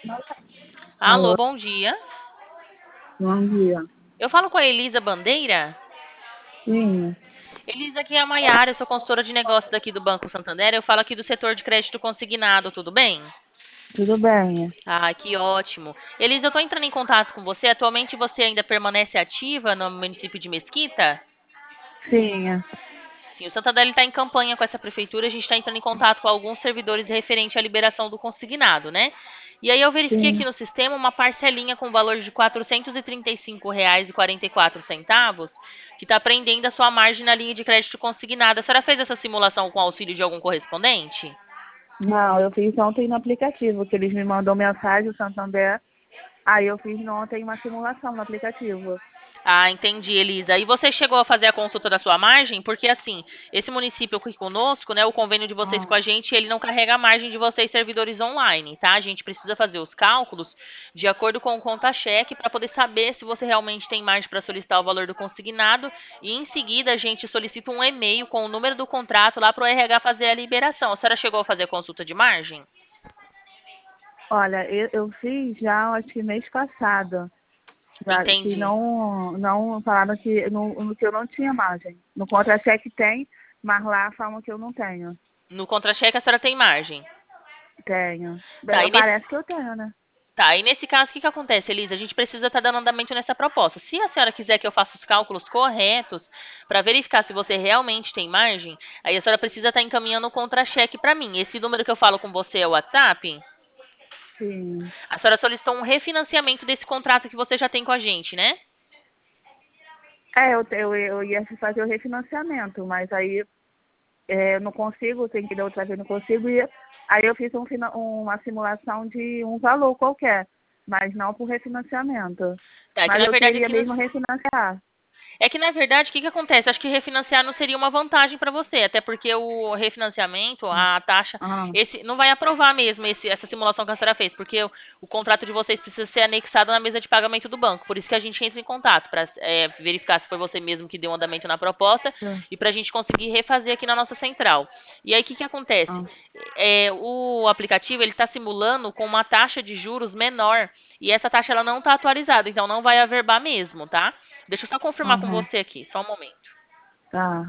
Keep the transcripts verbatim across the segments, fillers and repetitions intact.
Alô, Alô, bom dia. bom dia. Eu falo com a Elisa Bandeira. Sim, Elisa, aqui é a Maiara, eu sou consultora de negócios daqui do Banco Santander. Eu falo aqui do setor de crédito consignado, tudo bem? tudo bem? Ah, que ótimo. Elisa, eu estou entrando em contato com você. Atualmente você ainda permanece ativa no município de Mesquita? Sim, Sim, o Santander está em campanha com essa prefeitura. A gente está entrando em contato com alguns servidores referente à liberação do consignado, né? E aí eu verifiquei aqui sim. no sistema uma parcelinha com valor de quatrocentos e trinta e cinco reais e quarenta e quatro centavos, que está prendendo a sua margem na linha de crédito consignada. A senhora fez essa simulação com auxílio de algum correspondente? Não, eu fiz ontem no aplicativo, que eles me mandam mensagem, o Santander. Aí eu fiz ontem uma simulação no aplicativo. Ah, entendi, Elisa. E você chegou a fazer a consulta da sua margem? Porque, assim, esse município aqui conosco, né, o convênio de vocês com Ah, a gente, ele não carrega a margem de vocês servidores online, tá? A gente precisa fazer os cálculos de acordo com o conta-cheque para poder saber se você realmente tem margem para solicitar o valor do consignado. E, em seguida, a gente solicita um e-mail com o número do contrato lá para o R H fazer a liberação. A senhora chegou a fazer a consulta de margem? olha, eu, eu fiz já, acho que mês passado. Já, que Entendi. não, não falaram que, no, no que eu não tinha margem. No contra-cheque tem, mas lá falam que eu não tenho. No contra-cheque, a senhora tem margem. Tenho. Tá, Bem, e nesse, parece que eu tenho, né? Tá, e nesse caso, o que que acontece, Elisa? A gente precisa estar dando andamento nessa proposta. Se a senhora quiser que eu faça os cálculos corretos para verificar se você realmente tem margem, aí a senhora precisa estar encaminhando o contra-cheque para mim. Esse número que eu falo com você é o WhatsApp? Sim. A senhora solicitou um refinanciamento desse contrato que você já tem com a gente, né? É, eu, eu, eu ia fazer o refinanciamento, mas aí é, eu não consigo, tem que dar outra vez, não consigo. E aí eu fiz um, fina- uma simulação de um valor qualquer, mas não por refinanciamento. Tá, que Mas na eu verdade queria aqui no, mesmo refinanciar. É que, na verdade, o que que acontece? Acho que refinanciar não seria uma vantagem para você, até porque o refinanciamento, a taxa, Ah, esse não vai aprovar mesmo esse- essa simulação que a senhora fez, porque o, o contrato de vocês precisa ser anexado na mesa de pagamento do banco. Por isso que a gente entra em contato, para verificar se foi você mesmo que deu um andamento na proposta ah, e para a gente conseguir refazer aqui na nossa central. E aí, o que que acontece? ah, É, o aplicativo ele está simulando com uma taxa de juros menor, e essa taxa ela não está atualizada, então não vai averbar mesmo, tá? Deixa eu só confirmar com aham, você aqui, só um momento. tá.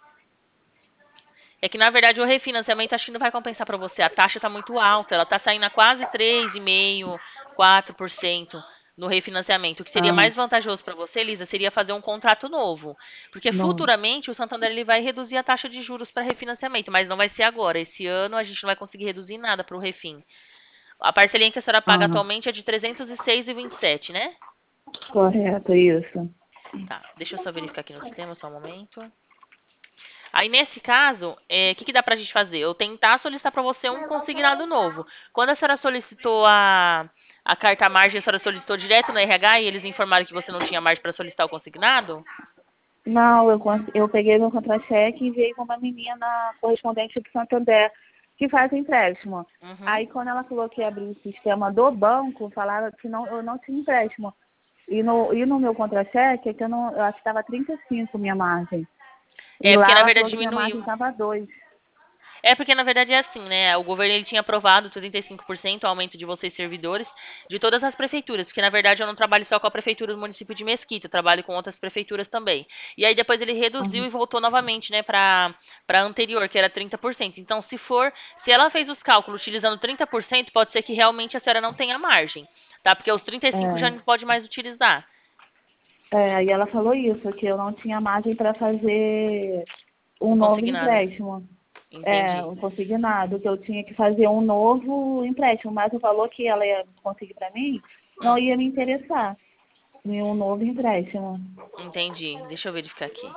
É que na verdade o refinanciamento acho que não vai compensar para você. A taxa está muito alta, ela está saindo a quase três vírgula cinco, quatro por cento no refinanciamento. O que seria Ah, mais vantajoso para você, Lisa, seria fazer um contrato novo, porque não. futuramente o Santander ele vai reduzir a taxa de juros para refinanciamento, mas não vai ser agora. Esse ano a gente não vai conseguir reduzir nada para o refin. A parcelinha que a senhora paga Ah, atualmente é de trezentos e seis vírgula vinte e sete, né? correto, isso. Tá, deixa eu só verificar aqui no sistema, só um momento. Aí, nesse caso, é, o que, que dá pra gente fazer? Eu tentar solicitar para você um consignado novo. Quando a senhora solicitou a, a carta margem, a senhora solicitou direto no R H e eles informaram que você não tinha margem para solicitar o consignado? Não, eu, cons- eu peguei meu contra-cheque e enviei para uma menina correspondente do Santander que faz empréstimo. Uhum. Aí quando ela falou que ia abrir o sistema do banco, falaram que não, eu não tinha empréstimo. E no, e no meu contra-cheque, é que eu, não, eu acho que estava trinta e cinco minha margem. E É, lá porque na ela verdade falou que minha diminuiu. margem estava dois. É porque na verdade é assim, né? O governo ele tinha aprovado trinta e cinco por cento o aumento de vocês servidores de todas as prefeituras, porque na verdade eu não trabalho só com a prefeitura do município de Mesquita, eu trabalho com outras prefeituras também. E aí depois ele reduziu Uhum. e voltou novamente, né, para para anterior, que era trinta por cento. Então, se for, se ela fez os cálculos utilizando trinta por cento, pode ser que realmente a senhora não tenha margem, tá? Porque os trinta e cinco já É, não pode mais utilizar. é, aí ela falou isso, que eu não tinha margem para fazer um O novo consignado. empréstimo. É, Entendi. um consignado, que eu tinha que fazer um novo empréstimo, mas o valor que ela ia conseguir para mim não Hum, ia me interessar em um novo empréstimo. entendi. Deixa eu verificar aqui.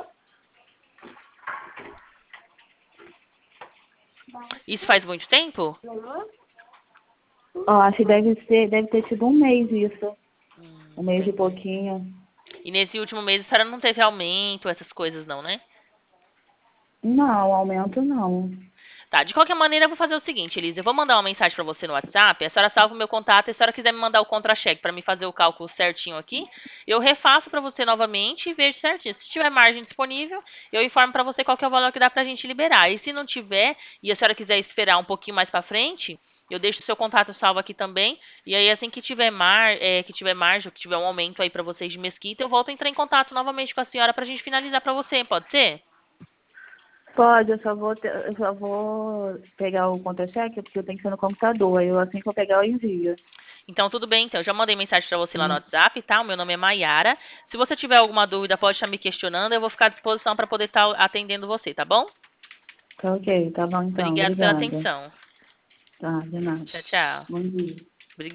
Isso faz muito tempo? Ó, acho que deve ser, deve ter sido um mês isso, Hum, um mês e entendi. pouquinho. E nesse último mês a senhora não teve aumento, essas coisas não, né? Não, aumento não. Tá, de qualquer maneira eu vou fazer o seguinte, Elisa, eu vou mandar uma mensagem pra você no WhatsApp, a senhora salva o meu contato e se a senhora quiser me mandar o contra-cheque pra me fazer o cálculo certinho aqui, eu refaço pra você novamente e vejo certinho. Se tiver margem disponível, eu informo pra você qual que é o valor que dá pra gente liberar. E se não tiver, e a senhora quiser esperar um pouquinho mais pra frente, Eu deixo o seu contato salvo aqui também. E aí, assim que tiver mar, é, que tiver margem, ou que tiver um aumento aí para vocês de Mesquita, eu volto a entrar em contato novamente com a senhora para a gente finalizar para você, pode ser? Pode, eu só vou, ter- eu só vou pegar o conta-cheque, porque eu tenho que ser no computador. Aí eu, assim que eu pegar, eu envio. Então, tudo bem, então. Eu já mandei mensagem para você lá no Hum. WhatsApp, tá? O meu nome é Maiara. Se você tiver alguma dúvida, pode estar me questionando. Eu vou ficar à disposição para poder estar atendendo você, tá bom? Tá ok, tá bom então. Obrigada pela Obrigada. atenção. Tá, de nada. Tchau, tchau. Bom dia.